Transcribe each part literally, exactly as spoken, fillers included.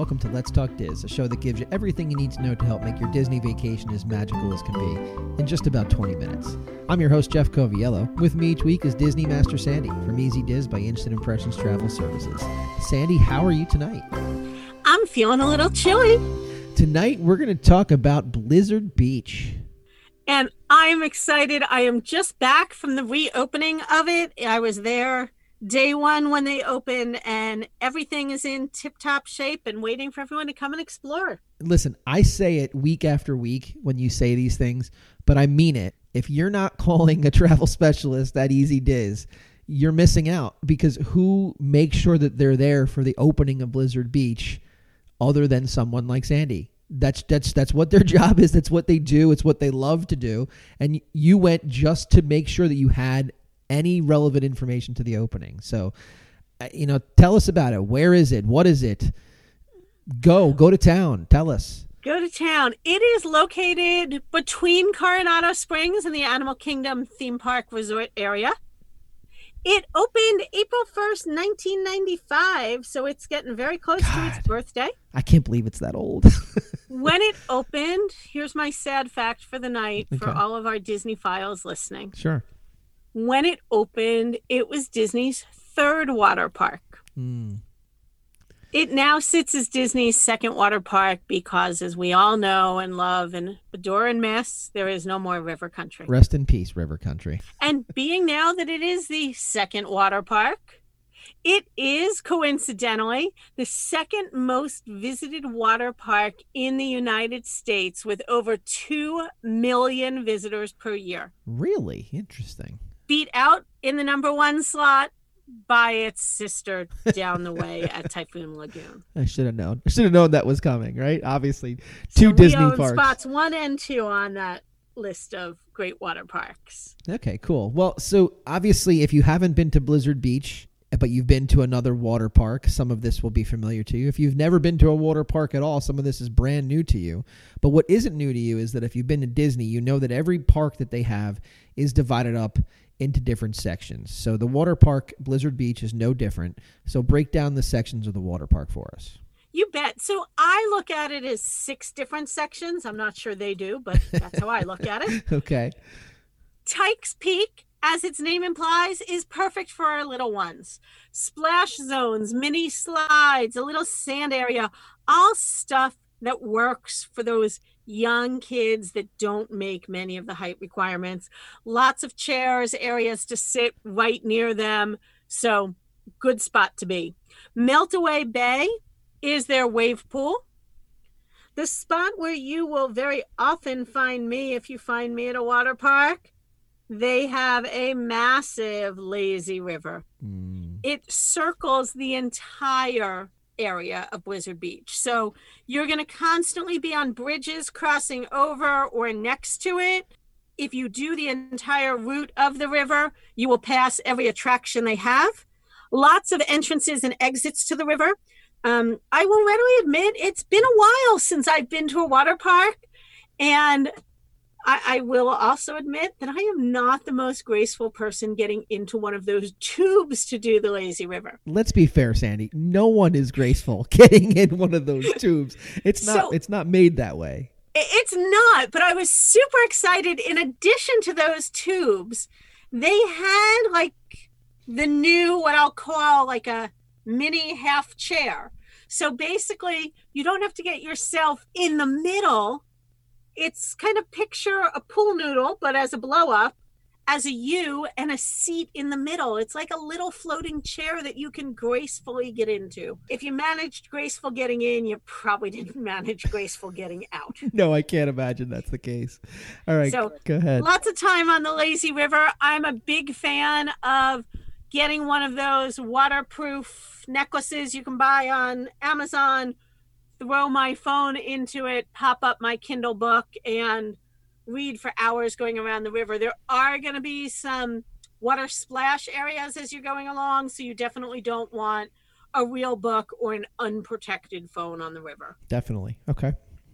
welcome to Let's Talk Diz, a show that gives you everything you need to know to help make your Disney vacation as magical as can be in just about twenty minutes. I'm your host, Jeff Coviello. With me each week is Disney Master Sandy from Easy Diz by Instant Impressions Travel Services. Sandy, how are you tonight? I'm feeling a little chilly. Tonight, we're going to talk about Blizzard Beach. And I'm excited. I am just back from the reopening of it. I was there day one when they opened, and everything is in tip-top shape and waiting for everyone to come and explore. Listen, I say it week after week when you say these things, but I mean it. If you're not calling a travel specialist at Easy Diz, you're missing out, because who makes sure that they're there for the opening of Blizzard Beach other than someone like Sandy? That's that's that's what their job is. That's what they do. It's what they love to do. And you went just to make sure that you had any relevant information to the opening. So, you know, tell us about it. Where is it? What is it? Go, go to town. Tell us. Go to town. It is located between Coronado Springs and the Animal Kingdom theme park resort area. It opened April first, nineteen ninety-five, so it's getting very close God, to its birthday. I can't believe it's that old. When it opened, here's my sad fact for the night okay. for all of our Disney files listening. Sure. When it opened, it was Disney's third water park. Mm. It now sits as Disney's second water park because, as we all know and love and adore and miss, there is no more River Country. Rest in peace, River Country. And being now that it is the second water park, it is coincidentally the second most visited water park in the United States, with over two million visitors per year. Really? Interesting. Beat out in the number one slot by its sister down the way at Typhoon Lagoon. I should have known. I should have known that was coming, right? Obviously, two so Disney we own parks. Spots one and two on that list of great water parks. Okay, cool. Well, so obviously, if you haven't been to Blizzard Beach, but you've been to another water park, some of this will be familiar to you. If you've never been to a water park at all, some of this is brand new to you. But what isn't new to you is that if you've been to Disney, you know that every park that they have is divided up into different sections. So the water park, Blizzard Beach, is no different. So break down the sections of the water park for us. You bet. So I look at it as six different sections. I'm not sure they do, but that's how I look at it. Okay. Tykes Peak, as its name implies, is perfect for our little ones. Splash zones, mini slides, a little sand area, all stuff that works for those young kids that don't make many of the height requirements. Lots of chairs, areas to sit right near them. So good spot to be. Meltaway Bay is their wave pool. The spot where you will very often find me if you find me at a water park. They have a massive lazy river. Mm. It circles the entire area of Blizzard Beach. So you're going to constantly be on bridges crossing over or next to it. If you do the entire route of the river, you will pass every attraction they have. Lots of entrances and exits to the river. Um, I will readily admit it's been a while since I've been to a water park, and I, I will also admit that I am not the most graceful person getting into one of those tubes to do the lazy river. Let's be fair, Sandy. No one is graceful getting in one of those tubes. It's not. So, it's not made that way. It's not. But I was super excited. In addition to those tubes, they had like the new, what I'll call like a mini half chair. So basically, you don't have to get yourself in the middle. It's kind of picture a pool noodle, but as a blow up, as a U, and a seat in the middle. It's like a little floating chair that you can gracefully get into. If you managed graceful getting in, you probably didn't manage graceful getting out. No, I can't imagine that's the case. All right, so, go ahead. Lots of time on the lazy river. I'm a big fan of getting one of those waterproof necklaces you can buy on Amazon, throw my phone into it, pop up my Kindle book, and read for hours going around the river. There are going to be some water splash areas as you're going along, so you definitely don't want a real book or an unprotected phone on the river. Definitely. Okay.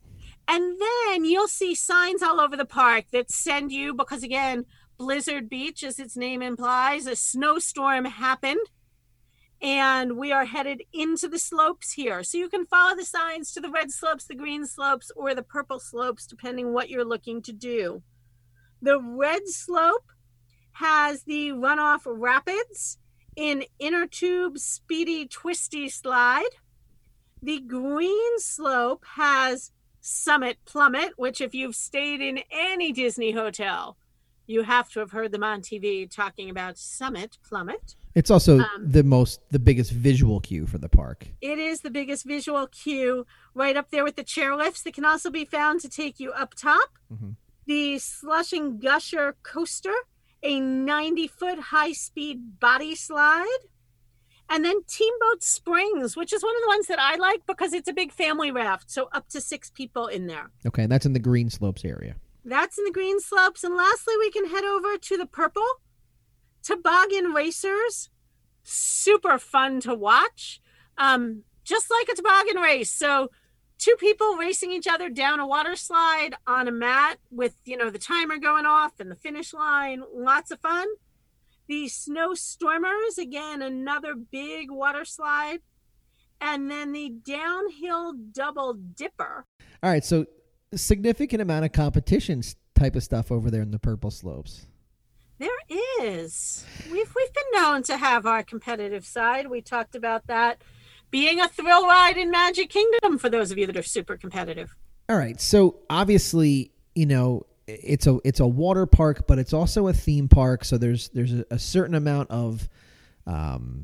And then you'll see signs all over the park that send you, because again, Blizzard Beach, as its name implies, a snowstorm happened. And we are headed into the slopes here. So you can follow the signs to the red slopes, the green slopes, or the purple slopes, depending what you're looking to do. The red slope has the runoff rapids in inner tube speedy twisty slide. The green slope has Summit Plummet, which if you've stayed in any Disney hotel, you have to have heard them on T V talking about Summit Plummet. It's also um, the most, the biggest visual cue for the park. It is the biggest visual cue, right up there with the chairlifts that can also be found to take you up top. Mm-hmm. The Slush and Gusher coaster, a ninety-foot high-speed body slide. And then Teamboat Springs, which is one of the ones that I like because it's a big family raft, so up to six people in there. Okay, and that's in the Green Slopes area. That's in the Green Slopes. And lastly, we can head over to the purple. Toboggan racers, super fun to watch, um, just like a toboggan race. So two people racing each other down a water slide on a mat with, you know, the timer going off and the finish line. Lots of fun. The Snow Stormers, again, another big water slide. And then the Downhill Double Dipper. All right, so significant amount of competition type of stuff over there in the purple slopes. There is. We've we've been known to have our competitive side. We talked about that being a thrill ride in Magic Kingdom for those of you that are super competitive. All right. So obviously, you know, it's a it's a water park, but it's also a theme park. So there's there's a, a certain amount of um,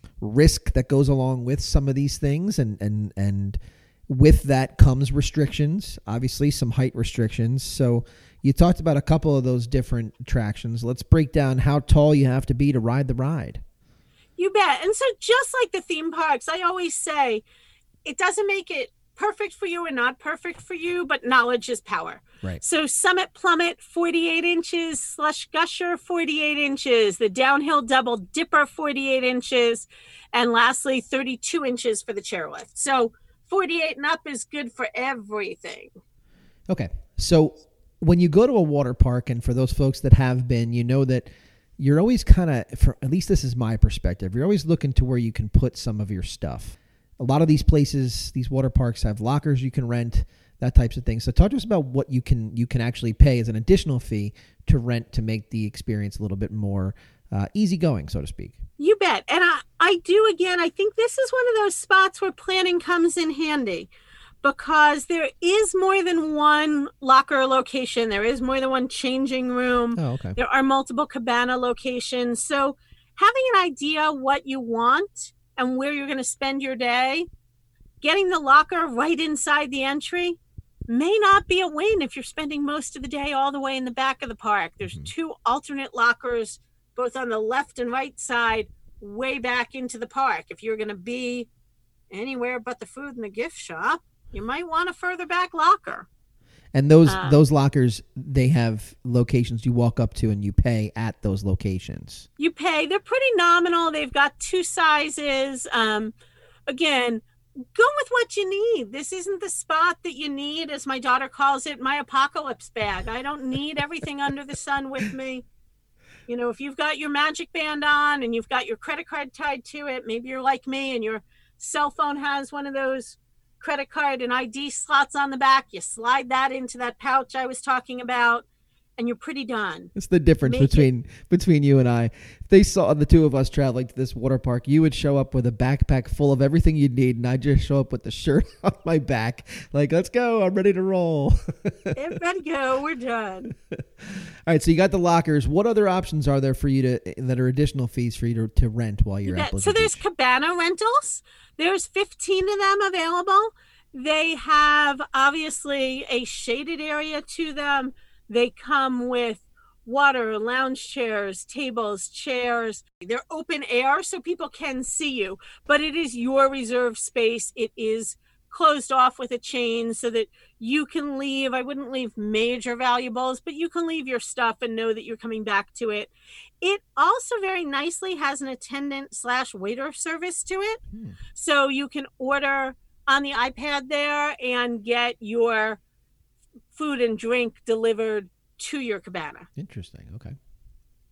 risk that goes along with some of these things, and and and with that comes restrictions. Obviously, some height restrictions. So you talked about a couple of those different attractions. Let's break down how tall you have to be to ride the ride. You bet. And so just like the theme parks, I always say it doesn't make it perfect for you or not perfect for you, but knowledge is power. Right. So Summit Plummet, forty-eight inches, Slush Gusher, forty-eight inches, the Downhill Double Dipper, forty-eight inches, and lastly, thirty-two inches for the chairlift. So forty-eight and up is good for everything. Okay. So when you go to a water park, and for those folks that have been, you know that you're always kind of, for at least this is my perspective, you're always looking to where you can put some of your stuff. A lot of these places, these water parks have lockers you can rent, that types of thing. So talk to us about what you can you can actually pay as an additional fee to rent to make the experience a little bit more uh, easygoing, so to speak. You bet. And I, I do, again, I think this is one of those spots where planning comes in handy, because there is more than one locker location. There is more than one changing room. Oh, okay. There are multiple cabana locations. So having an idea what you want and where you're going to spend your day, getting the locker right inside the entry may not be a win if you're spending most of the day all the way in the back of the park. There's mm-hmm. two alternate lockers, both on the left and right side, way back into the park. If you're going to be anywhere but the food and the gift shop, you might want a further back locker. And those um, those lockers, they have locations you walk up to and you pay at those locations. You pay. They're pretty nominal. They've got two sizes. Um, again, go with what you need. This isn't the spot that you need, as my daughter calls it, my apocalypse bag. I don't need everything under the sun with me. You know, if you've got your Magic Band on and you've got your credit card tied to it, maybe you're like me and your cell phone has one of those credit card and I D slots on the back. You slide that into that pouch I was talking about, and you're pretty done. It's the difference Make between it. between you and I. If they saw the two of us traveling to this water park, you would show up with a backpack full of everything you'd need, and I'd just show up with the shirt on my back, like, let's go, I'm ready to roll. Ready to go, we're done. All right, so you got the lockers. What other options are there for you to that are additional fees for you to, to rent while you're you at Blizzard So there's Beach? cabana rentals. There's fifteen of them available. They have obviously a shaded area to them. They come with water, lounge chairs, tables, chairs. They're open air so people can see you, but it is your reserved space. It is closed off with a chain so that you can leave. I wouldn't leave major valuables, but you can leave your stuff and know that you're coming back to it. It also very nicely has an attendant slash waiter service to it. Hmm. So you can order on the iPad there and get your food and drink delivered to your cabana. Interesting. Okay.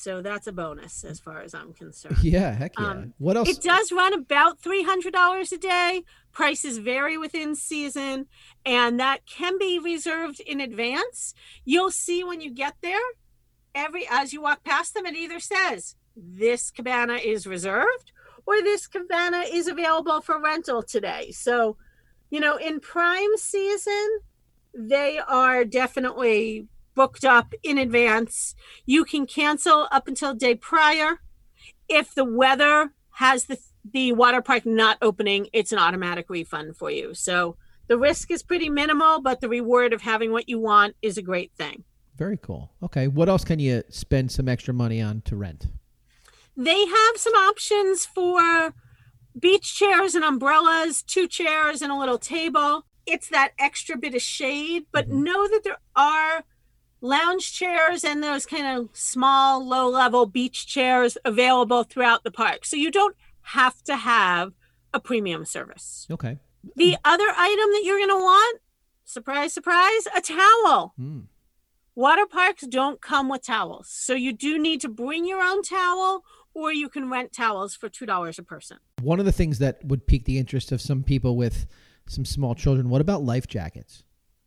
So that's a bonus as far as I'm concerned. Yeah, heck yeah. Um, what else? It does run about three hundred dollars a day. Prices vary within season, and that can be reserved in advance. You'll see when you get there, every as you walk past them, it either says, this cabana is reserved, or this cabana is available for rental today. So, you know, in prime season, they are definitely booked up in advance. You can cancel up until the day prior. If the weather has the the water park not opening, it's an automatic refund for you. So the risk is pretty minimal, but the reward of having what you want is a great thing. Very cool. Okay. What else can you spend some extra money on to rent? They have some options for beach chairs and umbrellas, two chairs and a little table. It's that extra bit of shade, but mm-hmm. know that there are lounge chairs and those kind of small, low-level beach chairs available throughout the park. So you don't have to have a premium service. Okay. The other item that you're going to want, surprise, surprise, a towel. Mm. Water parks don't come with towels. So you do need to bring your own towel, or you can rent towels for two dollars a person. One of the things that would pique the interest of some people with some small children, what about life jackets?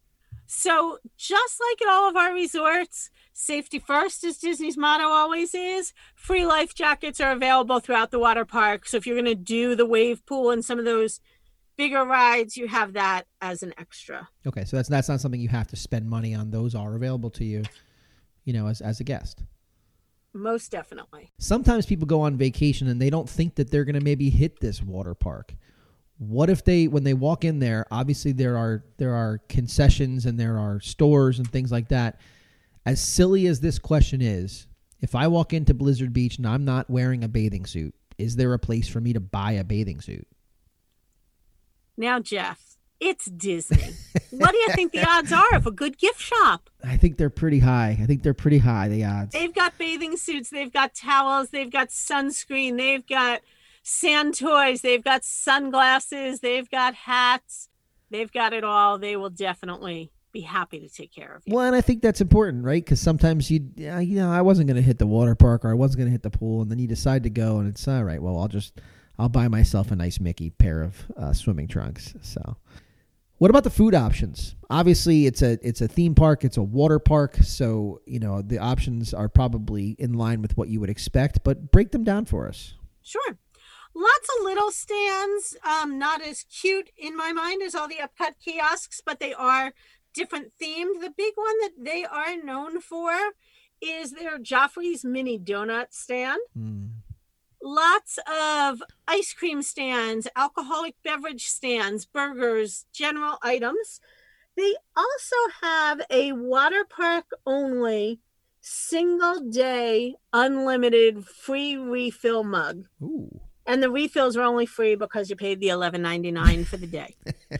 So just like at all of our resorts, safety first, as Disney's motto always is, free life jackets are available throughout the water park. So if you're going to do the wave pool and some of those bigger rides, you have that as an extra. Okay, so that's that's not something you have to spend money on. Those are available to you, you know, as, as a guest. Most definitely. Sometimes people go on vacation and they don't think that they're going to maybe hit this water park. What if they, when they walk in there, obviously there are there are concessions and there are stores and things like that. As silly as this question is, if I walk into Blizzard Beach and I'm not wearing a bathing suit, is there a place for me to buy a bathing suit? Now, Jeff, it's Disney. What do you think the odds are of a good gift shop? I think they're pretty high. I think they're pretty high, the odds. They've got bathing suits. They've got towels. They've got sunscreen. They've got sand toys. They've got sunglasses. They've got hats. They've got it all. They will definitely be happy to take care of you. Well, and I think that's important, right? Because sometimes you, uh, you know, I wasn't going to hit the water park or I wasn't going to hit the pool, and then you decide to go, and it's all right. Well, I'll just, I'll buy myself a nice Mickey pair of uh, swimming trunks. So, what about the food options? Obviously, it's a it's a theme park, it's a water park, so you know the options are probably in line with what you would expect. But break them down for us. Sure. Lots of little stands, um, not as cute in my mind as all the Epcot kiosks, but they are different themed. The big one that they are known for is their Joffrey's Mini Donut stand. Mm. Lots of ice cream stands, alcoholic beverage stands, burgers, general items. They also have a water park only single day unlimited free refill mug. Ooh. And the refills are only free because you paid the eleven ninety-nine for the day.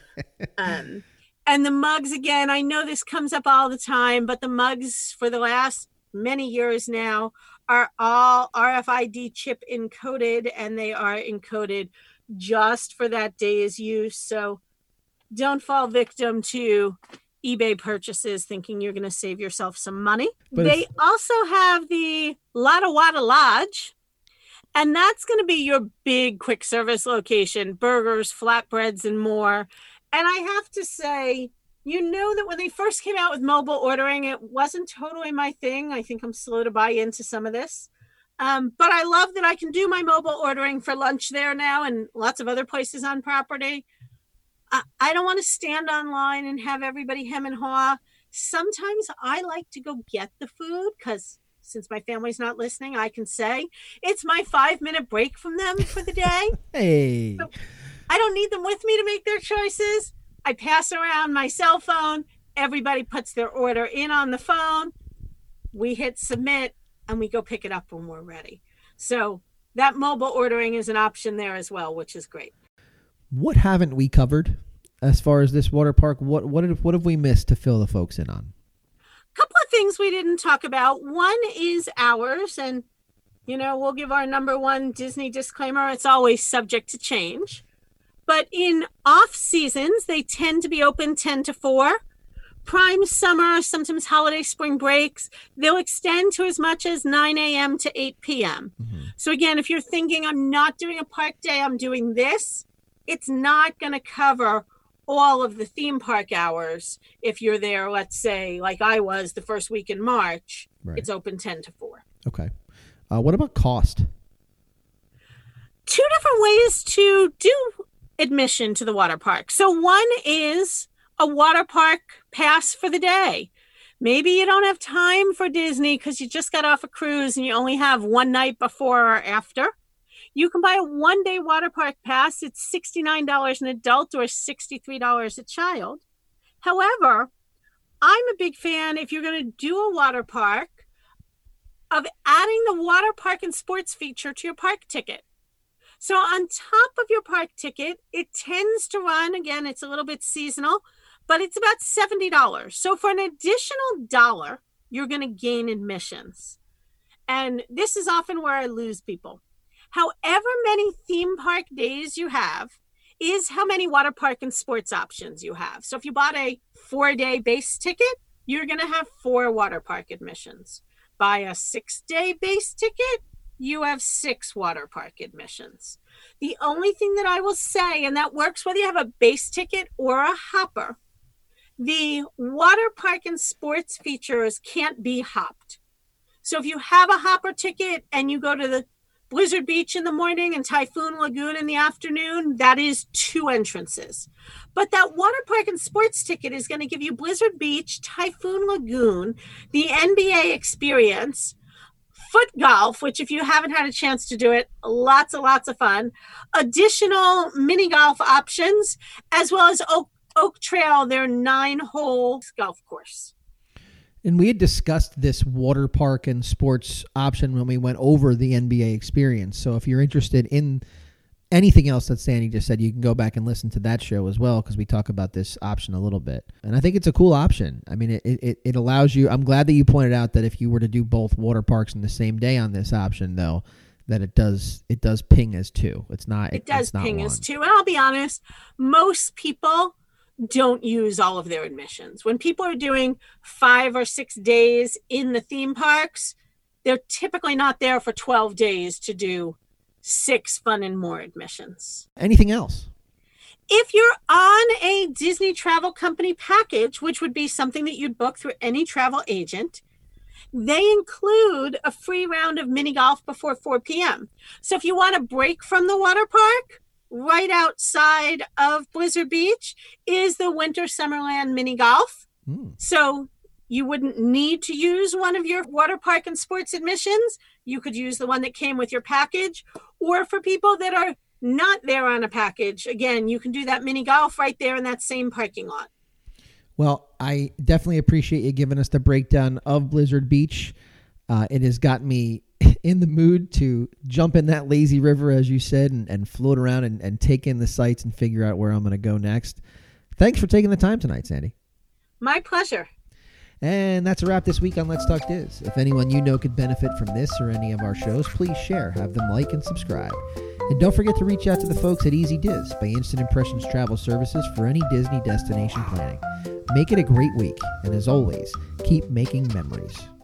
um, and the mugs, again, I know this comes up all the time, but the mugs for the last many years now are all R F I D chip encoded, and they are encoded just for that day's use. So don't fall victim to eBay purchases thinking you're going to save yourself some money. But they also have the Lotta Wada Lodge. And that's going to be your big quick service location, burgers, flatbreads, and more. And I have to say, you know that when they first came out with mobile ordering, it wasn't totally my thing. I think I'm slow to buy into some of this. Um, but I love that I can do my mobile ordering for lunch there now and lots of other places on property. I, I don't want to stand online and have everybody hem and haw. Sometimes I like to go get the food because since my family's not listening, I can say it's my five minute break from them for the day. Hey, so I don't need them with me to make their choices. I pass around my cell phone. Everybody puts their order in on the phone. We hit submit and we go pick it up when we're ready. So that mobile ordering is an option there as well, which is great. What haven't we covered as far as this water park? What, what, have, what have we missed to fill the folks in on? Couple of things we didn't talk about. One is hours, and you know we'll give our number one Disney disclaimer. It's always subject to change, but in off seasons they tend to be open ten to four. prime summer, sometimes holiday spring breaks, they'll extend to as much as nine a.m. to eight p.m. Mm-hmm. So again, if you're thinking, I'm not doing a park day, I'm doing this, it's not going to cover all of the theme park hours. If you're there, let's say, like I was the first week in March, right. It's open ten to four. Okay. Uh, what about cost? Two different ways to do admission to the water park. So one is a water park pass for the day. Maybe you don't have time for Disney because you just got off a cruise and you only have one night before or after. You can buy a one-day water park pass. It's sixty-nine dollars an adult or sixty-three dollars a child. However, I'm a big fan, if you're going to do a water park, of adding the water park and sports feature to your park ticket. So on top of your park ticket, it tends to run, again, it's a little bit seasonal, but it's about seventy dollars. So for an additional dollar, you're going to gain admissions. And this is often where I lose people. However many theme park days you have is how many water park and sports options you have. So if you bought a four-day base ticket, you're going to have four water park admissions. Buy a six-day base ticket, you have six water park admissions. The only thing that I will say, and that works whether you have a base ticket or a hopper, the water park and sports features can't be hopped. So if you have a hopper ticket and you go to the Blizzard Beach in the morning and Typhoon Lagoon in the afternoon, that is two entrances. But that water park and sports ticket is going to give you Blizzard Beach, Typhoon Lagoon, the N B A experience, foot golf, which if you haven't had a chance to do it, lots and lots of fun, additional mini golf options, as well as Oak, Oak Trail, their nine-hole golf course. And we had discussed this water park and sports option when we went over the N B A experience. So if you're interested in anything else that Sandy just said, you can go back and listen to that show as well, because we talk about this option a little bit. And I think it's a cool option. I mean, it, it, it allows you, I'm glad that you pointed out that if you were to do both water parks in the same day on this option, though, that it does it does ping as two. It's not. It does it's not ping one. as two. And I'll be honest, most people don't use all of their admissions. When people are doing five or six days in the theme parks, they're typically not there for twelve days to do six fun and more admissions. Anything else? If you're on a Disney travel company package, which would be something that you'd book through any travel agent, they include a free round of mini golf before four p.m. So if you want a break from the water park, right outside of Blizzard Beach is the Winter Summerland mini golf. Mm. So you wouldn't need to use one of your water park and sports admissions. You could use the one that came with your package. Or for people that are not there on a package, again, you can do that mini golf right there in that same parking lot. Well, I definitely appreciate you giving us the breakdown of Blizzard Beach. Uh, it has gotten me in the mood to jump in that lazy river, as you said, and, and float around and, and take in the sights and figure out where I'm going to go next. Thanks for taking the time tonight, Sandy. My pleasure. And that's a wrap this week on Let's Talk Diz. If anyone you know could benefit from this or any of our shows, please share, have them like and subscribe. And don't forget to reach out to the folks at Easy Diz by Instant Impressions Travel Services for any Disney destination planning. Make it a great week, and as always, keep making memories.